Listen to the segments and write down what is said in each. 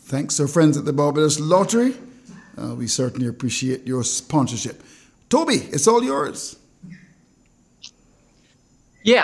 Thanks to our friends at the Barbados Lottery. We certainly appreciate your sponsorship. Toby, it's all yours. Yeah,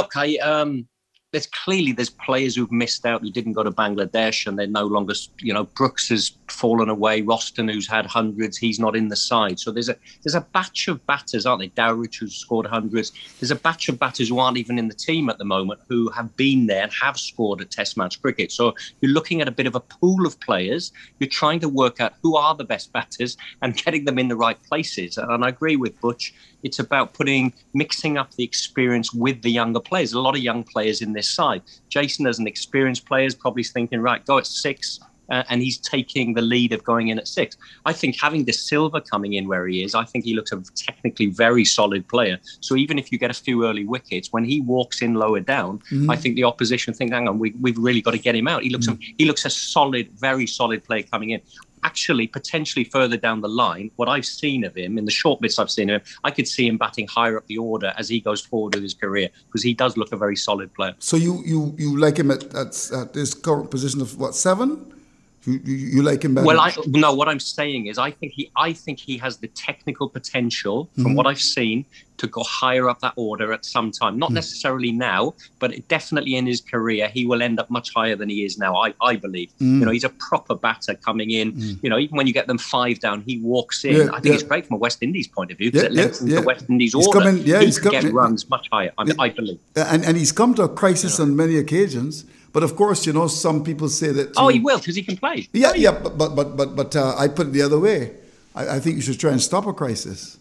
there's players who've missed out who didn't go to Bangladesh and they're no longer, Brooks has fallen away. Roston, who's had hundreds, he's not in the side. So there's a batch of batters, aren't they? Dowrich, who's scored hundreds. There's a batch of batters who aren't even in the team at the moment who have been there and have scored at Test match cricket. So you're looking at a bit of a pool of players. You're trying to work out who are the best batters and getting them in the right places. And I agree with Butch. It's about mixing up the experience with the younger players. A lot of young players in this side. Jason, as an experienced player, is probably thinking, right, go at 6, and he's taking the lead of going in at 6. I think having De Silva coming in where he is, I think he looks a technically very solid player. So even if you get a few early wickets, when he walks in lower down, I think the opposition think, hang on, we've really got to get him out. He looks a solid, very solid player coming in. Actually, potentially further down the line, what I've seen of him, in the short bits I've seen of him, I could see him batting higher up the order as he goes forward with his career, because he does look a very solid player. So you like him at his current position of, what, 7? You like him better? Well, no. What I'm saying is, I think he has the technical potential, from what I've seen, to go higher up that order at some time. Not necessarily now, but definitely in his career, he will end up much higher than he is now. I believe. He's a proper batter coming in. Even when you get them 5 down, he walks in. I think it's great from a West Indies point of view, because it lengthens the West Indies order. He can get runs much higher. I believe. And he's come to a crisis on many occasions. But of course, some people say that. He will, because he can play. Yeah. But I put it the other way. I think you should try and stop a crisis.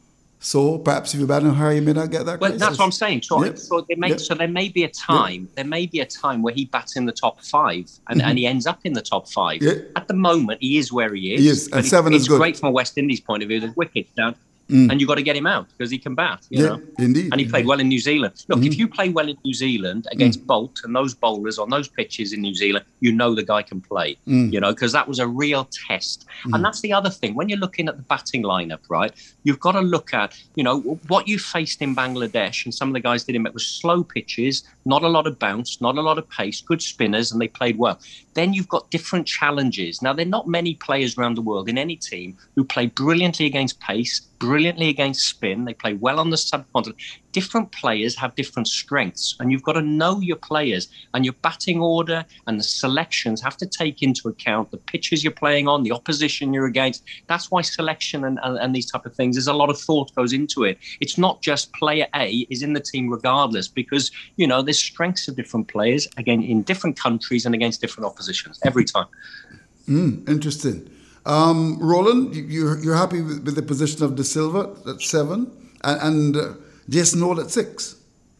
So perhaps if you're batting higher, you may not get that crisis. Well, that's what I'm saying. So there may be a time. There may be a time where he bats in the top 5 and he ends up in the top 5. Yeah. At the moment, he is where he is. He is, and 7 is good. It's great from a West Indies point of view. There's wickets down. And you've got to get him out because he can bat. You know? Indeed. And he played well in New Zealand. Look, if you play well in New Zealand against Bolt and those bowlers on those pitches in New Zealand, the guy can play, because that was a real test. And that's the other thing. When you're looking at the batting lineup, right, you've got to look at, what you faced in Bangladesh, and some of the guys did it was slow pitches, not a lot of bounce, not a lot of pace, good spinners, and they played well. Then you've got different challenges. Now, there are not many players around the world in any team who play brilliantly against pace, brilliantly against spin. They play well on the subcontinent. Different players have different strengths, and you've got to know your players, and your batting order and the selections have to take into account the pitches you're playing on, the opposition you're against. That's why selection and these type of things, there's a lot of thought goes into it. It's not just player A is in the team regardless, because, there's strengths of different players, again, in different countries and against different oppositions every time. Interesting. Roland, you're happy with the position of De Silva at 7 and Jason Hole at 6?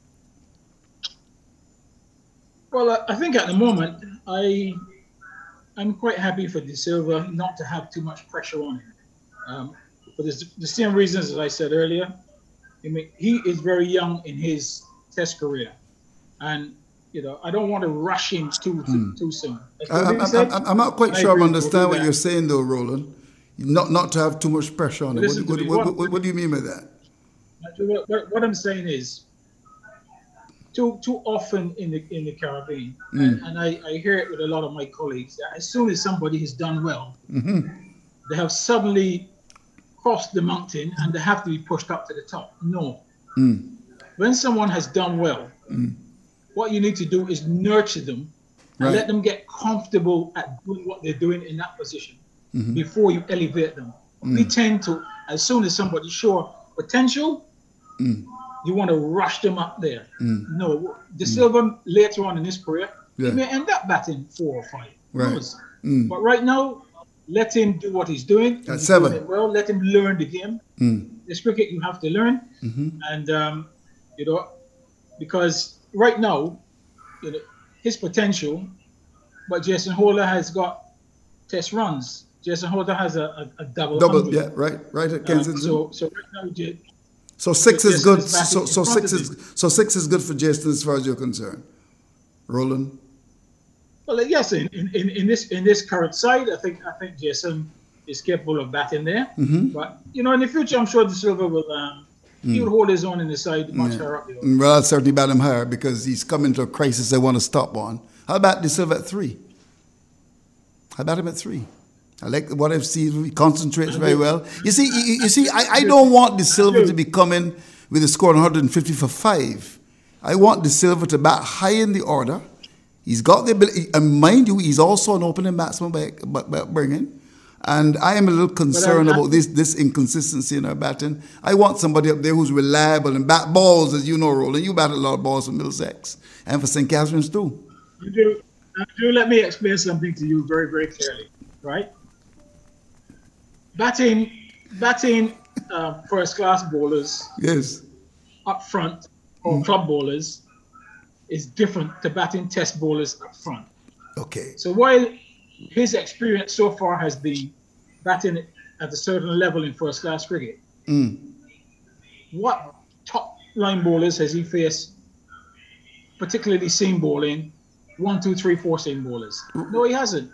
Well, I think at the moment I'm quite happy for De Silva not to have too much pressure on him. For the same reasons as I said earlier. I mean, he is very young in his Test career, and I don't want to rush him too soon. I'm not quite sure I understand what you're saying, though, Roland. Not to have too much pressure on him. What do you mean by that? What I'm saying is, too often in the Caribbean, and I hear it with a lot of my colleagues, that as soon as somebody has done well, they have suddenly crossed the mountain and they have to be pushed up to the top. No. When someone has done well, what you need to do is nurture them and let them get comfortable at doing what they're doing in that position before you elevate them. We tend to, as soon as somebody shows potential, you want to rush them up there. No, De Silva later on in his career, he may end up batting 4 or 5. Right. But right now, let him do what he's doing. At 7. Doing well, let him learn the game. This cricket you have to learn. And, because right now, his potential, but Jason Holder has got Test runs. Jason Holder has a double. Yeah, right at Kensington. So right now, so 6 is good. So 6 is good for Jason as far as you're concerned, Roland. Well, yes, in this current side, I think Jason is capable of batting there. But in the future, I'm sure De Silva will. He will hold his own in the side much higher up. Well, I'd certainly bat him higher because he's come into a crisis they want to stop on. How about De Silva at 3? I bat him at 3. I like what I've seen. He concentrates very well. You see, I don't want De Silva to be coming with a score of 150 for 5. I want De Silva to bat high in the order. He's got the ability, and mind you, he's also an opening batsman by bringing. And I am a little concerned about this inconsistency in our batting. I want somebody up there who's reliable and bat balls, as you know, Roland. You bat a lot of balls for Middlesex and for St. Catherine's too. You do. Let me explain something to you very, very clearly, right? Batting first-class bowlers, yes, up front, or club bowlers, is different to batting test bowlers up front. Okay. So while his experience so far has been batting at a certain level in first-class cricket, what top-line bowlers has he faced, particularly seam bowling, 1, 2, 3, 4 seam bowlers? No, he hasn't.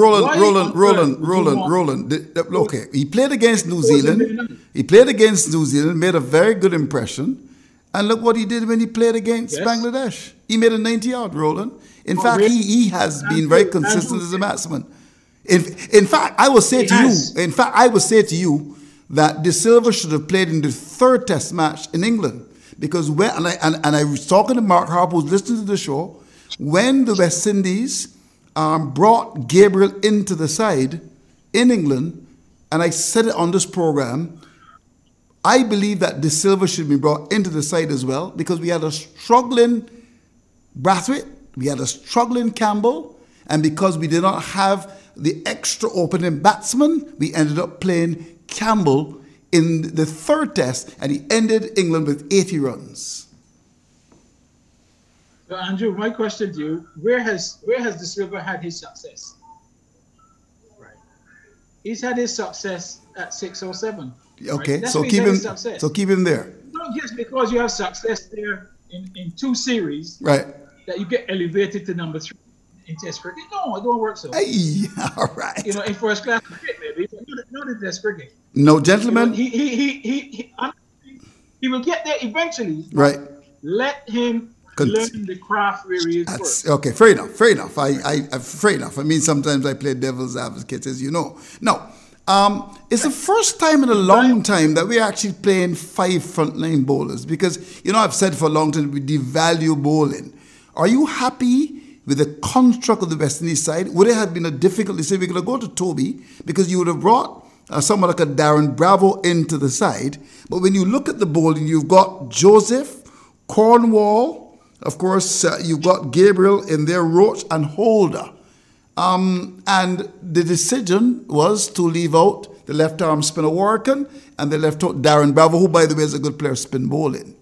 Roland. Okay, he played against New Zealand. He played against New Zealand, made a very good impression. And look what he did when he played against Bangladesh. He made a 90-yard, Roland. In fact, really? he has been very consistent as a batsman. In fact, I will say to you that De Silva should have played in the 3rd Test match in England, because I was talking to Mark Harper, who's listening to the show, when the West Indies brought Gabriel into the side in England, and I said it on this program, I believe that De Silva should be brought into the side as well, because we had a struggling Brathwaite, we had a struggling Campbell, and because we did not have the extra opening batsman, we ended up playing Campbell in the 3rd Test, and he ended England with 80 runs. So Andrew, my question to you: Where has De Silva had his success? Right, he's had his success at 6 or 7. Okay, right? so keep him there. Not just because you have success there in 2 series, right, that you get elevated to number 3 in Test cricket. No, it don't work so. Hey, all right. In first-class cricket, maybe, but not in Test cricket. No, gentlemen. He will get there eventually. Right. Let him learn the craft where he is. Okay, fair enough. Fair enough. I mean, sometimes I play devil's advocate, as you know. Now, it's the first time in a long time that we're actually playing 5 frontline bowlers, because, I've said for a long time we devalue bowling. Are you happy with the construct of the West Indies side? Would it have been a difficult decision? We're going to go to Toby, because you would have brought someone like a Darren Bravo into the side. But when you look at the bowling, you've got Joseph, Cornwall, of course, you've got Gabriel in there, Roach and Holder. And the decision was to leave out the left-arm spinner Warrican and the left-out Darren Bravo, who, by the way, is a good player spin bowling.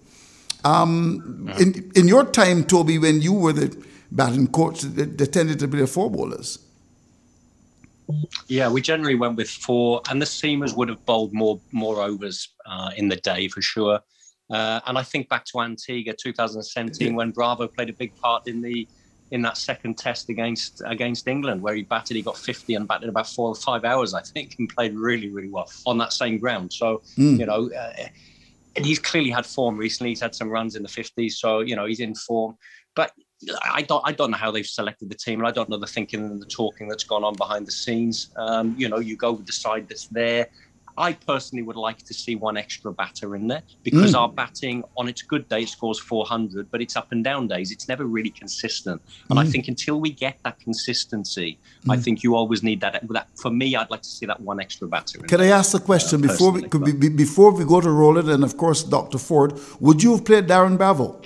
In your time, Toby, when you were the batting coach, they tended to be the 4 bowlers. Yeah, we generally went with 4, and the seamers would have bowled more overs in the day for sure. And I think back to Antigua 2017 when Bravo played a big part in that 2nd Test against England, where he got 50 and batted about 4 or 5 hours, I think, and played really, really well on that same ground. So, and he's clearly had form recently. He's had some runs in the 50s, so, he's in form. But I don't know how they've selected the team, and I don't know the thinking and the talking that's gone on behind the scenes. You go with the side that's there. I personally would like to see 1 extra batter in there, because our batting on its good day scores 400, but it's up and down days. It's never really consistent. And I think until we get that consistency, I think you always need that. For me, I'd like to see that 1 extra batter in Can I ask a question before we go to Roland and, of course, Dr. Ford? Would you have played Darren Bravo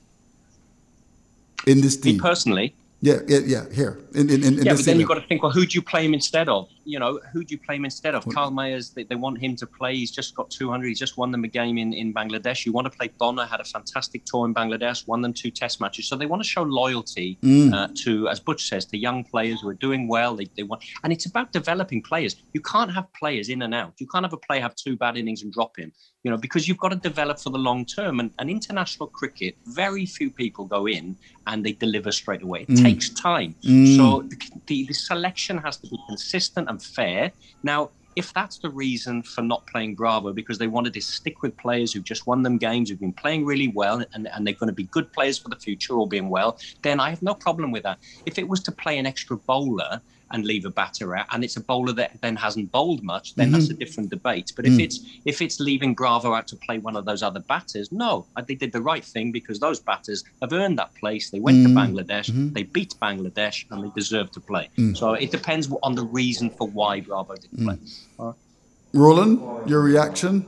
in this team? Me personally? Yeah. Here in but then you've got to think, well, who do you play him instead of? Who do you play him instead of? Carl Mayers, they want him to play. He's just got 200. He's just won them a game in Bangladesh. You want to play Bonner, had a fantastic tour in Bangladesh, won them 2 Test matches. So they want to show loyalty to, as Butch says, to young players who are doing well. They want, and it's about developing players. You can't have players in and out. You can't have a player have 2 bad innings and drop him. Because you've got to develop for the long term. And international cricket, very few people go in and they deliver straight away. It takes time. So the selection has to be consistent and fair. Now, if that's the reason for not playing Bravo, because they wanted to stick with players who've just won them games, who've been playing really well, and they're going to be good players for the future, all being well, then I have no problem with that. If it was to play an extra bowler, and leave a batter out, and it's a bowler that then hasn't bowled much, then that's a different debate. But if it's leaving Bravo out to play one of those other batters, no, they did the right thing, because those batters have earned that place. They went to Bangladesh, they beat Bangladesh, and they deserve to play. So it depends on the reason for why Bravo didn't play. Roland, your reaction?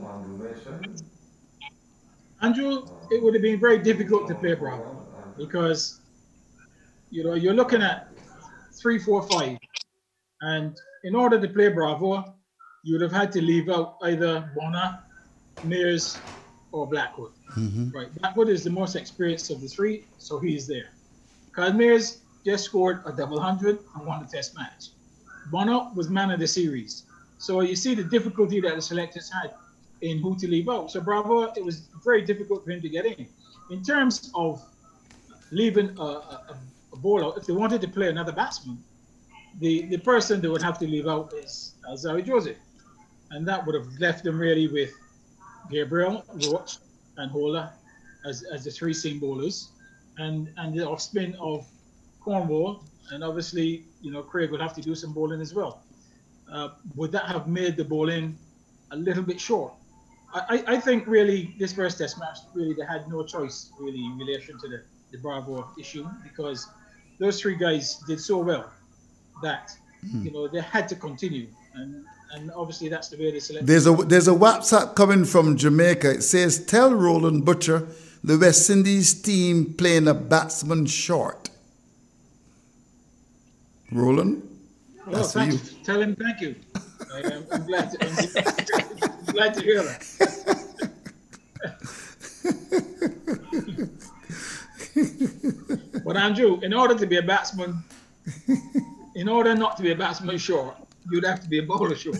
Andrew, it would have been very difficult to play Bravo, because you're looking at 3, 4, 5, and in order to play Bravo, you would have had to leave out either Bonner, Mears, or Blackwood. Right, Blackwood is the most experienced of the three, so he's there. Kyle Mears just scored a double hundred and won the Test match. Bonner was man of the series, so you see the difficulty that the selectors had in who to leave out. So Bravo, it was very difficult for him to get in. In terms of leaving a ball out, if they wanted to play another batsman, the person they would have to leave out is Alzarri Joseph. And that would have left them really with Gabriel, Roach, and Holder as the three seam bowlers. And the off spin of Cornwall. And obviously, Craig would have to do some bowling as well. Would that have made the bowling a little bit short? I think really this first Test match, really they had no choice really in relation to the Bravo issue, because those three guys did so well that they had to continue, and obviously that's the way they selected. There's a WhatsApp coming from Jamaica. It says, "Tell Roland Butcher the West Indies team playing a batsman short." Roland, that's for you. Tell him thank you. I'm glad to hear that. But Andrew, in order to be a batsman, in order not to be a batsman short, you'd have to be a bowler short.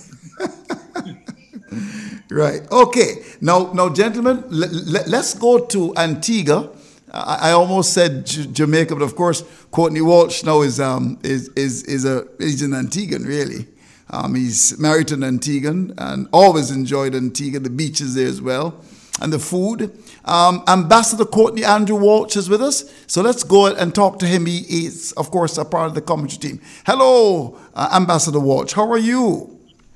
Right. Okay. Now, gentlemen, let's go to Antigua. I almost said Jamaica, but of course, Courtney Walsh now is an Antiguan, really. He's married to an Antiguan and always enjoyed Antigua, the beaches there as well, and the food. Ambassador Courtney Andrew Walsh is with us, so let's go and talk to him. He is, of course, a part of the commentary team. Hello, Ambassador Walsh. How are you?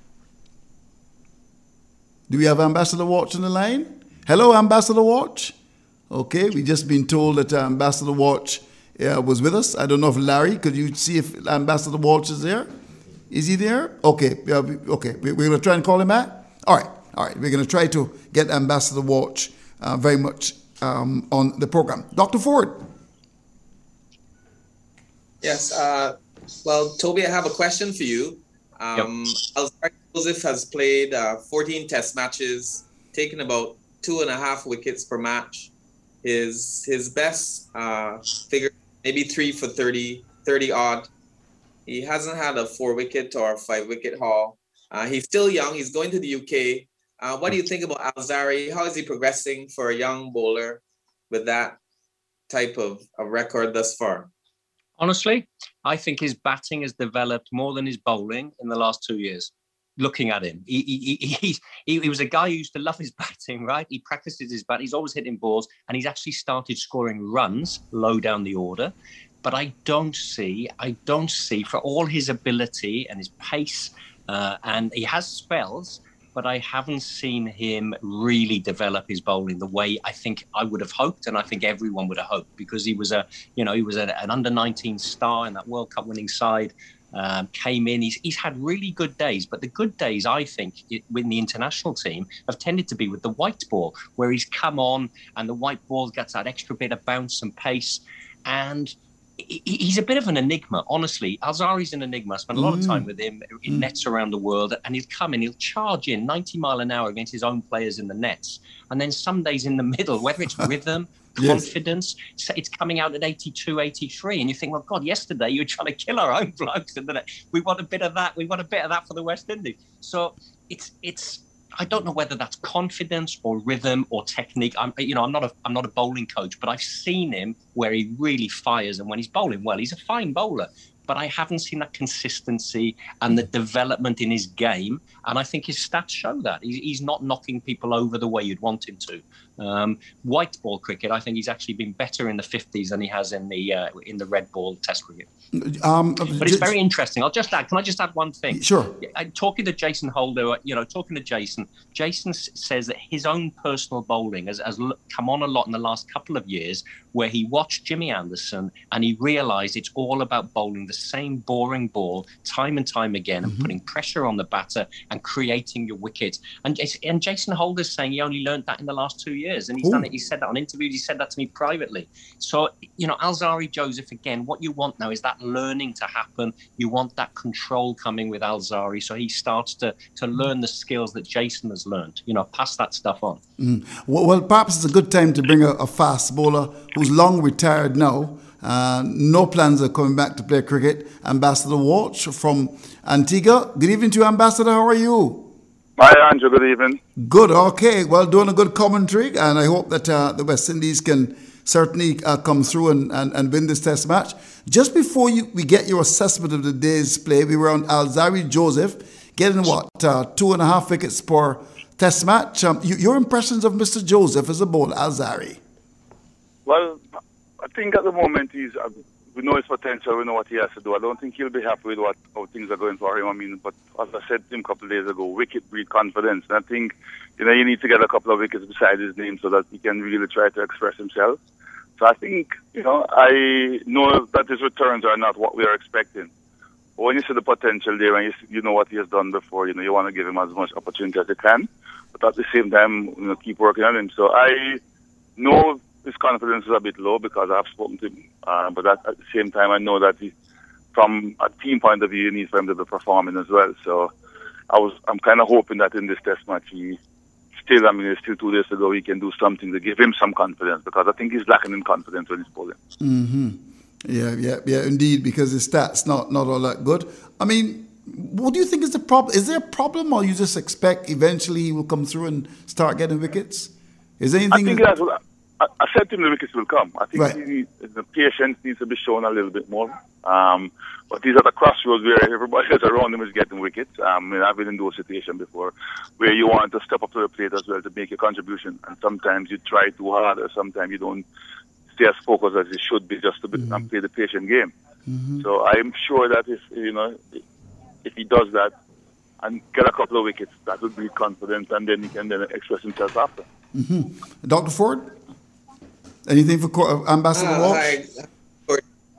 Do we have Ambassador Walsh on the line? Hello, Ambassador Walsh. Okay, we just been told that Ambassador Walsh was with us. I don't know if Larry, could you see if Ambassador Walsh is there? Is he there? Okay, okay. We're going to try and call him back? All right. We're going to try to get Ambassador Walsh very much on the program. Dr. Ford. Yes. Well, Toby, I have a question for you. Alzarri Joseph has played 14 Test matches, taken about 2.5 wickets per match. His best figure, maybe 3 for 30 odd. He hasn't had a 4-wicket or a 5-wicket haul. He's still young. He's going to the UK. What do you think about Alzarri? How is he progressing for a young bowler with that type of record thus far? Honestly, I think his batting has developed more than his bowling in the last 2 years. Looking at him, he was a guy who used to love his batting, right? He practices his bat. He's always hitting balls, and he's actually started scoring runs low down the order. But I don't see, for all his ability and his pace, and he has spells, but I haven't seen him really develop his bowling the way I think I would have hoped, and I think everyone would have hoped, because he was an under-19 star in that World Cup winning side. Came in, he's had really good days, but the good days, I think, with the international team have tended to be with the white ball, where he's come on and the white ball gets that extra bit of bounce and pace, and he's a bit of an enigma, honestly. Alzarri's an enigma. I spent a lot of time with him in nets around the world, and he'll come in, he'll charge in 90 mile an hour against his own players in the nets, and then some days in the middle, whether it's rhythm, confidence, it's coming out at 82, 83, and you think, well, God, yesterday you were trying to kill our own blokes, and we want a bit of that. We want a bit of that for the West Indies. So it's. I don't know whether that's confidence or rhythm or technique. I'm not a bowling coach, but I've seen him where he really fires, and when he's bowling well, he's a fine bowler. but I haven't seen that consistency and the development in his game. And I think his stats show that. He's not knocking people over the way you'd want him to. White ball cricket, I think he's actually been better in the 50s than he has in the red ball test cricket. But it's very interesting. Can I just add one thing? Sure. Talking to Jason Holder, Jason says that his own personal bowling has come on a lot in the last couple of years, where he watched Jimmy Anderson and he realised it's all about bowling the same boring ball time and time again and putting pressure on the batter and creating your wicket. And Jason Holder's saying he only learned that in the last 2 years, and he's done it. He said that on interviews. He said that to me privately. So Alzarri Joseph, again, what you want now is that learning to happen. You want that control coming with Alzarri, so he starts to learn the skills that Jason has learned. Pass that stuff on. Well, perhaps it's a good time to bring a fast bowler who's long retired now. No plans of coming back to play cricket. Ambassador Walsh from Antigua. Good evening to you, Ambassador. How are you? Hi, Andrew. Good evening. Good. Okay. Well, doing a good commentary, and I hope that the West Indies can certainly come through and win this test match. Just before we get your assessment of the day's play, we were on Alzarri Joseph getting 2.5 wickets per test match. Your impressions of Mr. Joseph as a bowler, Alzarri? Well, I think at the moment we know his potential, we know what he has to do. I don't think he'll be happy with how things are going for him. But as I said to him a couple of days ago, wicket breed confidence. And I think, you need to get a couple of wickets beside his name so that he can really try to express himself. So I think, I know that his returns are not what we are expecting. But when you see the potential there and you know what he has done before, you want to give him as much opportunity as you can. But at the same time, keep working on him. So I know his confidence is a bit low because I've spoken to him. But at the same time, I know that from a team point of view, he needs for him to be performing as well. So I'm kind of hoping that in this test match, there's still 2 days to go, he can do something to give him some confidence, because I think he's lacking in confidence when he's bowling. Mm-hmm. Yeah, indeed, because his stats not all that good. I mean, what do you think is the problem? Is there a problem, or you just expect eventually he will come through and start getting wickets? Is there anything? I said to him the wickets will come. I think the patience needs to be shown a little bit more. But he's at a crossroads where everybody else around him is getting wickets. I've been in those situations before where you want to step up to the plate as well to make a contribution. And sometimes you try too hard, or sometimes you don't stay as focused as you should be just to play the patient game. Mm-hmm. So I'm sure that if he does that and get a couple of wickets, that will be confidence, and then he can express himself after. Mm-hmm. Dr. Ford? Anything for Ambassador Walsh?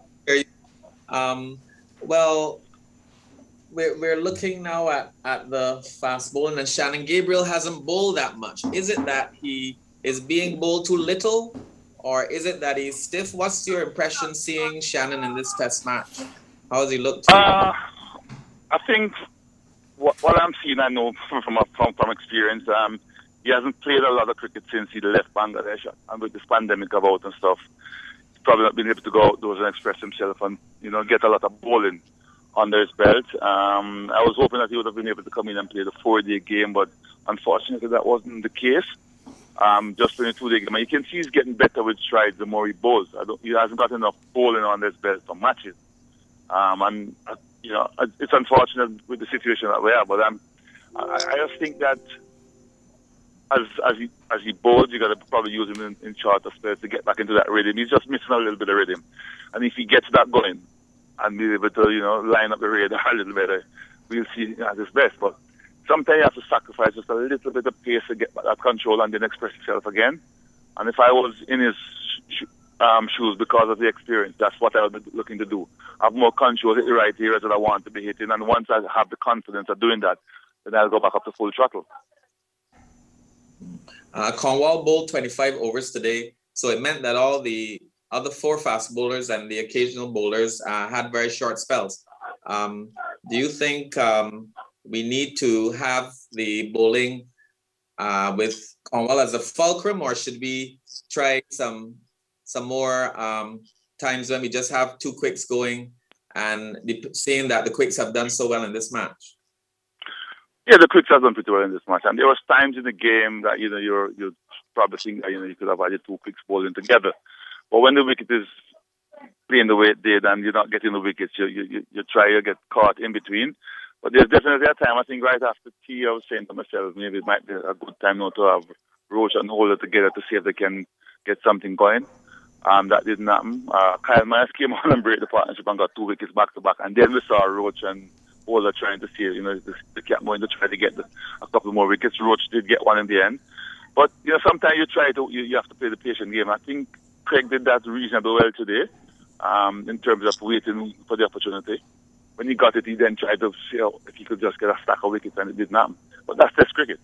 Hi. Well, we're looking now at the fast bowling, and Shannon Gabriel hasn't bowled that much. Is it that he is being bowled too little, or is it that he's stiff? What's your impression seeing Shannon in this test match? How has he looked to you? I think what I'm seeing, I know from experience, he hasn't played a lot of cricket since he left Bangladesh, and with this pandemic about and stuff, he's probably not been able to go outdoors and express himself and get a lot of bowling under his belt. I was hoping that he would have been able to come in and play the 4-day game, but unfortunately that wasn't the case. Just in a 2-day game, and you can see he's getting better with strides the more he bowls. He hasn't got enough bowling under his belt for matches, it's unfortunate with the situation that we are. But I just think that as he bowls, you got to probably use him in shorter spells to get back into that rhythm. He's just missing a little bit of rhythm, and if he gets that going and be able to line up the radar a little better, we'll see at his best. But sometimes you have to sacrifice just a little bit of pace to get that control and then express himself again. And if I was in his shoes because of the experience, that's what I would be looking to do. Have more control, hit the right areas that I want to be hitting, and once I have the confidence of doing that, then I'll go back up to full throttle. Cornwall bowled 25 overs today, so it meant that all the other 4 fast bowlers and the occasional bowlers had very short spells. Do you think we need to have the bowling with Cornwall as a fulcrum, or should we try some more times when we just have 2 quicks going and seeing that the quicks have done so well in this match? Yeah, the quicks have done pretty well in this match, and there was times in the game that you're probably think that you could have added 2 quicks bowling together. But when the wicket is playing the way it did and you're not getting the wickets, you try to get caught in between. But there's definitely a time, I think right after tea, I was saying to myself, maybe it might be a good time now to have Roach and Holder together to see if they can get something going. That didn't happen. Kyle Myers came on and break the partnership and got 2 wickets back to back. And then we saw Roach and Holder trying to see, the cap going to try to get a couple more wickets. Roach did get one in the end. But, sometimes you have to play the patient game. I think Craig did that reasonably well today, in terms of waiting for the opportunity. When he got it, he then tried to see if he could just get a stack of wickets, and it didn't happen. But that's Test cricket.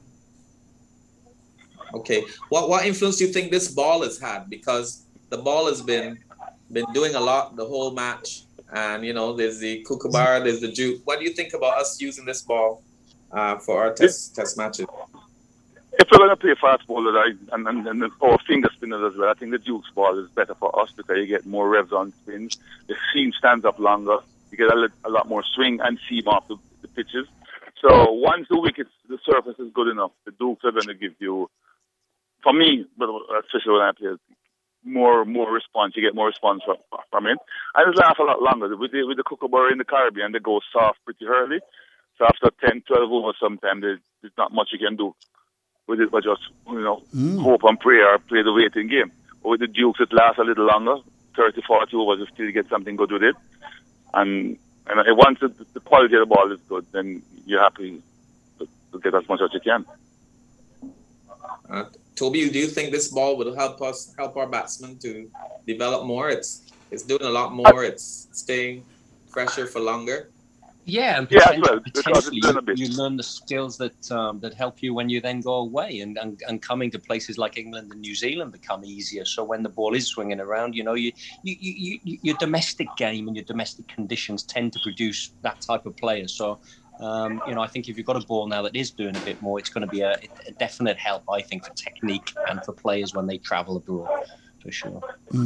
Okay. What influence do you think this ball has had? Because the ball has been doing a lot the whole match. And, there's the Kookaburra, there's the Juke. What do you think about us using this ball for our test matches? If we're going to play fast bowlers and or finger spinners as well, I think the Duke's ball is better for us because you get more revs on spins. The seam stands up longer. You get a lot more swing and seam off the pitches. So once the surface is good enough, the Dukes are going to give you, for me, but especially when I play, more response. You get more response from it. And it'll last a lot longer. With the Kookaburra in the Caribbean, they go soft pretty early. So after 10, 12 overs, sometimes there's not much you can do with it, but just, hope and pray or play the waiting game. But with the Dukes, it lasts a little longer, 30, 40 overs, you still get something good with it. And once the quality of the ball is good, then you're happy to get as much as you can. Toby, do you think this ball will help our batsmen to develop more? It's doing a lot more. It's staying fresher for longer. Yeah, and potentially you learn the skills that help you when you then go away, and coming to places like England and New Zealand become easier. So when the ball is swinging around, your domestic game and your domestic conditions tend to produce that type of player. So, I think if you've got a ball now that is doing a bit more, it's going to be a definite help, I think, for technique and for players when they travel abroad, for sure.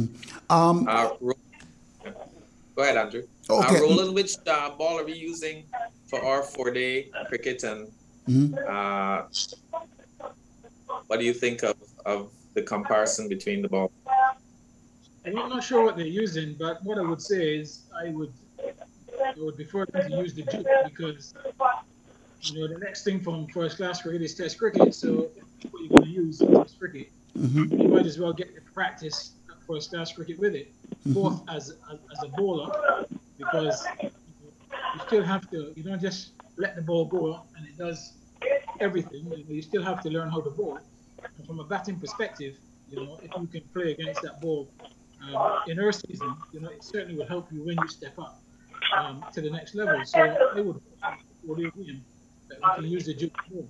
Go ahead, Andrew. Okay. Roland, which ball are we using for our 4-day cricket? And what do you think of the comparison between the balls? I'm not sure what they're using, but what I would say is I would prefer them to use the Duke because the next thing from first class cricket is Test cricket. So if what you're going to use in Test cricket, you might as well get the practice at first class cricket with it, both as a bowler, because you still have to. You don't just let the ball go and it does everything. You still have to learn how to bowl. And from a batting perspective, if you can play against that ball in our season, it certainly will help you when you step up to the next level. So I would agree that we can use the Duke ball.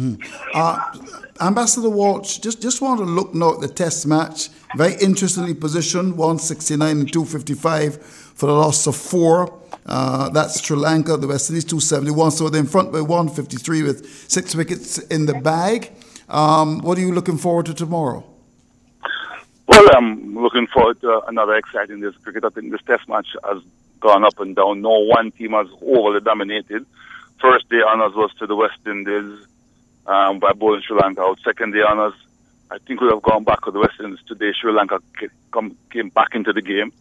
Ambassador Walsh, just want to look now at the Test match. Very interestingly positioned, 169 and 255 for the loss of 4. That's Sri Lanka, the West Indies 271. So they're in front by 153 with 6 wickets in the bag. What are you looking forward to tomorrow? Well, I'm looking forward to another exciting day's cricket. I think this Test match has gone up and down. No one team has overly dominated. First day honours was to the West Indies by bowling Sri Lanka out. Second day honours, I think we have gone back to the West Indies today. Sri Lanka came back into the game.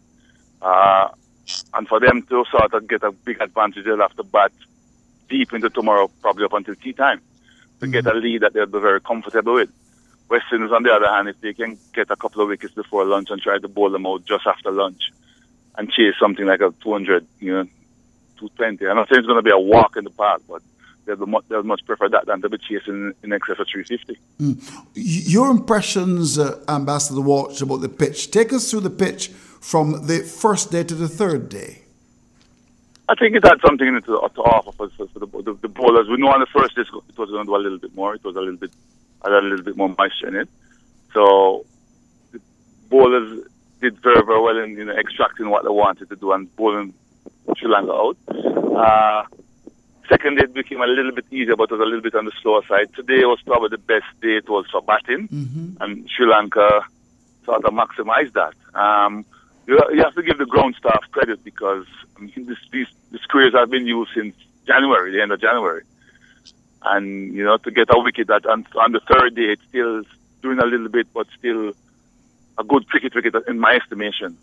And for them to sort of get a big advantage, they'll have to bat deep into tomorrow, probably up until tea time, to get a lead that they'll be very comfortable with. West Indies, on the other hand, if they can get a couple of wickets before lunch and try to bowl them out just after lunch and chase something like a 200, 220. I'm not saying it's going to be a walk in the park, but they'll much prefer that than to be chasing in excess of 350. Your impressions, Ambassador Walsh, about the pitch. Take us through the pitch from the first day to the third day. I think it had something to offer for the bowlers. We know on the first day it was going to do a little bit more. It was a little bit more moisture in it. So the bowlers did very, very well in extracting what they wanted to do and bowling Sri Lanka out. Second day it became a little bit easier, but it was a little bit on the slower side. Today was probably the best day it was for batting, and Sri Lanka sort of maximized that. You have to give the ground staff credit because these squares have been used since January, the end of January. And, to get a wicket that on the third day, it's still doing a little bit, but still a good cricket wicket in my estimation.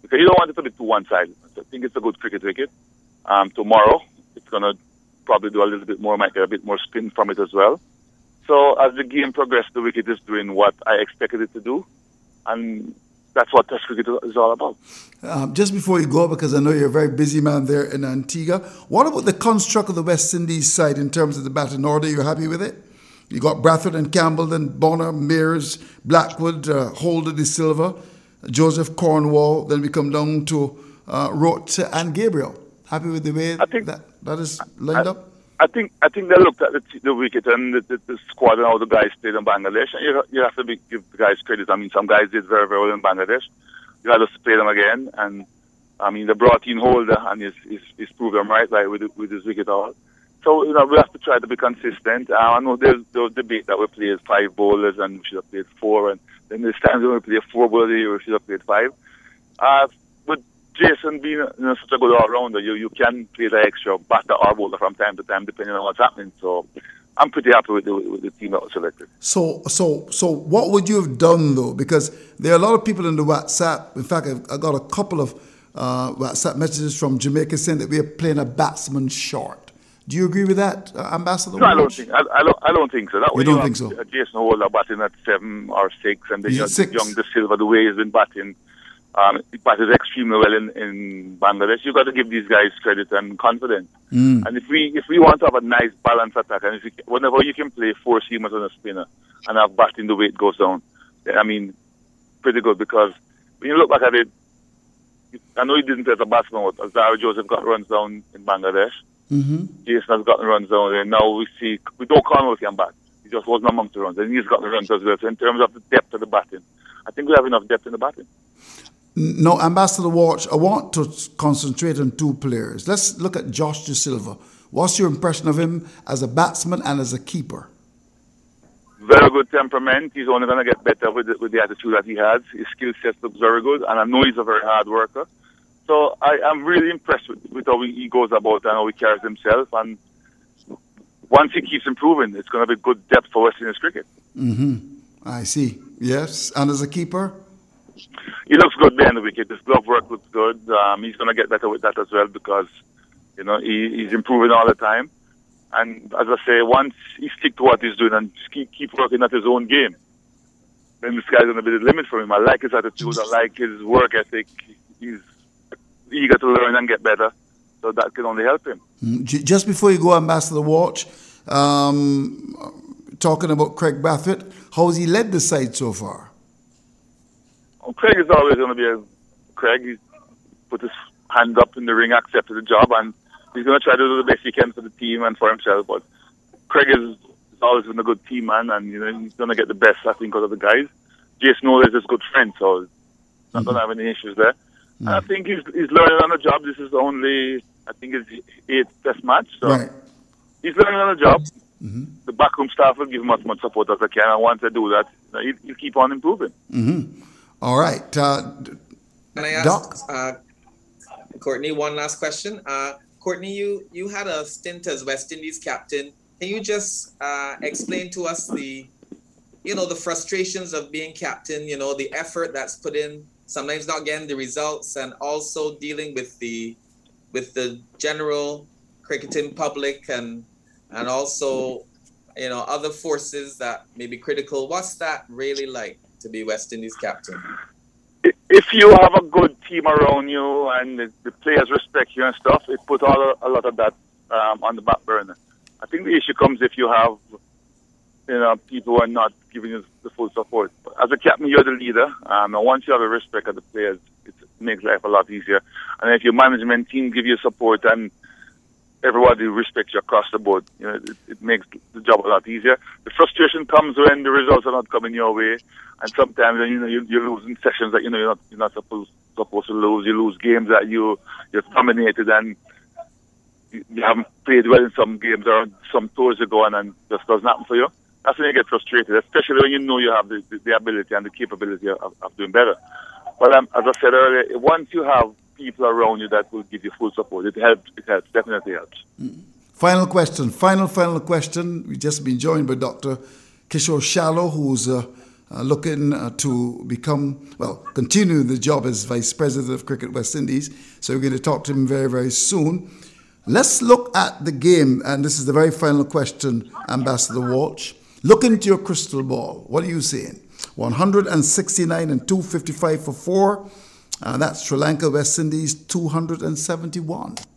because you don't want it to be too one-sided. So I think it's a good cricket wicket. Tomorrow, it's going to probably do a little bit more, might get a bit more spin from it as well. So as the game progressed, the wicket is doing what I expected it to do, and that's what Test cricket is all about. Just before you go, because I know you're a very busy man there in Antigua, what about the construct of the West Indies side in terms of the batting order? You're happy with it? You got Brathwaite and Campbell, then Bonner, Mears, Blackwood, Holder, De Silva, Joseph Cornwall, then we come down to Roth and Gabriel. Happy with the way that is lined up? I think they looked at the wicket and the squad and how the guys played in Bangladesh. And you have to give the guys credit. I mean, some guys did very, very well in Bangladesh. You had to play them again. And, I mean, they brought in Holder and he's proved them right, like, with his wicket all. So, we have to try to be consistent. I know there's debate that we play as 5 bowlers and we should have played 4. And then there's times when we play 4 bowlers, we should have played 5. But Jason being such a good all-rounder, you can play the extra batter or bowler from time to time, depending on what's happening. So I'm pretty happy with the team that was selected. So what would you have done, though? Because there are a lot of people in the WhatsApp. In fact, I got a couple of WhatsApp messages from Jamaica saying that we are playing a batsman short. Do you agree with that, Ambassador? No, I don't think so. You don't think so? Jason Holder batting at 7 or 6, and then young De Silva, the way he's been batting. He batted extremely well in Bangladesh. You've got to give these guys credit and confidence. And if we want to have a nice balanced attack, and whenever you can play 4 seamers on a spinner and have batting the way it goes down, then, I mean, pretty good, because when you look back at it, I know he didn't play as a batsman, but Azhar Joseph got runs down in Bangladesh. Jason has gotten runs down, and now we don't Cornwall can bat. He just wasn't amongst the runs, and he's got the runs as well. So in terms of the depth of the batting, I think we have enough depth in the batting. No, Ambassador Walsh, I want to concentrate on 2 players. Let's look at Josh De Silva. What's your impression of him as a batsman and as a keeper? Very good temperament. He's only going to get better with the attitude that he has. His skill set looks very good, and I know he's a very hard worker. So I'm really impressed with how he goes about and how he carries himself. And once he keeps improving, it's going to be good depth for West Indies cricket. I see. Yes. And as a keeper? He looks good behind the wicket. His glove work looks good. He's going to get better with that as well, because, he's improving all the time. And as I say, once he stick to what he's doing and keep working at his own game, then the sky's going to be the limit for him. I like his attitude. I like his work ethic. He's eager to learn and get better. So that can only help him. Just before you go, Ambassador Walsh, talking about Craig Brathwaite, how has he led the side so far? Well, Craig is always going to be Craig. He's put his hand up in the ring, accepted the job, and he's going to try to do the best he can for the team and for himself. But Craig has always been a good team man, and he's going to get the best, I think, out of the guys. Jason Knowles is his good friend, so he's not going to have any issues there. And I think he's learning on the job. This is only, I think, his 8th Test match, so he's learning on the job. The backroom staff will give him as much support as they can, and once they do that, he'll keep on improving. All right. Can I ask Courtney one last question? Courtney, you had a stint as West Indies captain. Can you just explain to us the frustrations of being captain, the effort that's put in, sometimes not getting the results, and also dealing with the general cricketing public and also other forces that may be critical? What's that really like to be West Indies captain? If you have a good team around you and the players respect you and stuff, it puts a lot of that on the back burner. I think the issue comes if you have people who are not giving you the full support. But as a captain, you're the leader, and once you have the respect of the players, it makes life a lot easier. And if your management team give you support and everybody respects you across the board, it makes the job a lot easier. The frustration comes when the results are not coming your way, and sometimes you're losing sessions that you're not supposed to lose. You lose games that you've dominated, and you haven't played well in some games or some tours you go on, and just doesn't happen for you. That's when you get frustrated, especially when you have the ability and the capability of doing better. But as I said earlier, once you have people around you that will give you full support, it helps. It helps. Definitely helps. Final question. Final question. We've just been joined by Dr. Kishore Shallow, who's looking to continue the job as Vice President of Cricket West Indies. So we're going to talk to him very, very soon. Let's look at the game, and this is the very final question, Ambassador Walsh. Look into your crystal ball. What are you saying? 169 and 255 for 4. That's Sri Lanka, West Indies, 271.